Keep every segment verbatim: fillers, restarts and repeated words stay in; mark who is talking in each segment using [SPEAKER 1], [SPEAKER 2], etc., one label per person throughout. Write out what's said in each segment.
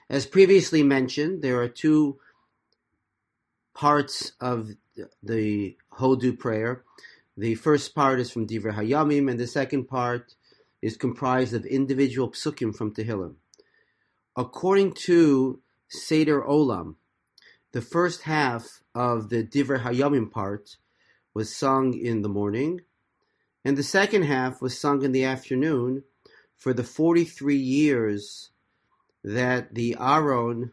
[SPEAKER 1] As previously mentioned, there are two parts of the Hodu prayer. The first part is from Divrei Hayamim, and the second part is comprised of individual psukim from Tehillim. According to Seder Olam, the first half of the Divrei Hayamim part was sung in the morning, and the second half was sung in the afternoon for the forty-three years that the Aron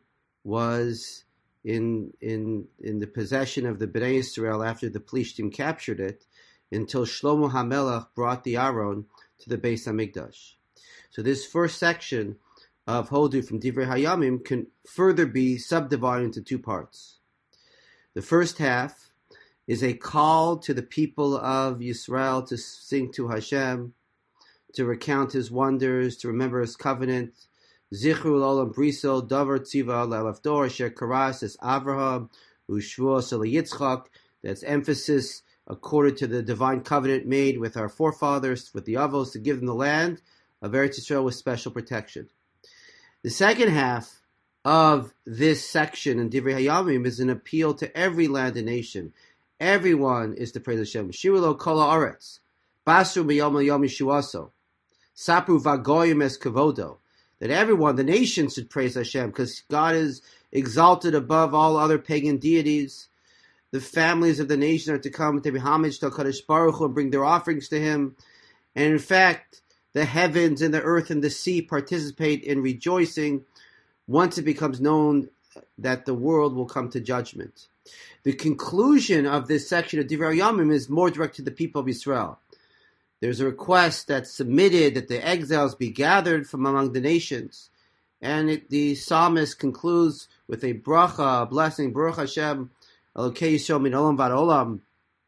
[SPEAKER 1] was in in in the possession of the Bnei Israel after the Plishtim captured it, until Shlomo HaMelech brought the Aron to the Beis HaMikdash. So this first section of Hodu from Divrei Hayamim can further be subdivided into two parts. The first half is a call to the people of Yisrael to sing to Hashem, to recount His wonders, to remember His covenant. Zichru l'olam briso, davar tziva l'alafdor, asher karas es Avraham, u'shvuos Yitzchak. That's emphasis according to the divine covenant made with our forefathers, with the Avos, to give them the land of Eretz Yisrael with special protection. The second half of this section in Divrei Hayamim is an appeal to every land and nation. Everyone is to praise Hashem. Shiru lo kol haaretz, basru b'yom yom yeshuaso, sapru v'goyim es kavodo. That everyone, the nation, should praise Hashem, because God is exalted above all other pagan deities. The families of the nation are to come to pay homage to HaKadosh Baruch Hu and bring their offerings to Him. And in fact, the heavens and the earth and the sea participate in rejoicing once it becomes known that the world will come to judgment. The conclusion of this section of Divrei Hayamim is more direct to the people of Israel. There's a request that's submitted that the exiles be gathered from among the nations. And it, the psalmist concludes with a bracha, a blessing, Baruch Hashem, Elokei Yisrael min olam vad olam,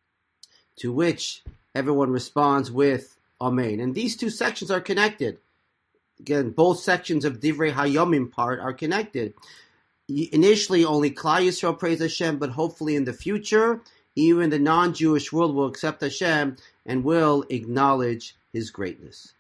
[SPEAKER 1] to which everyone responds with Amen. And these two sections are connected. Again, both sections of Divrei Hayamim part are connected. Initially, only Klal Yisrael praise Hashem, but hopefully in the future, even the non-Jewish world will accept Hashem and will acknowledge His greatness.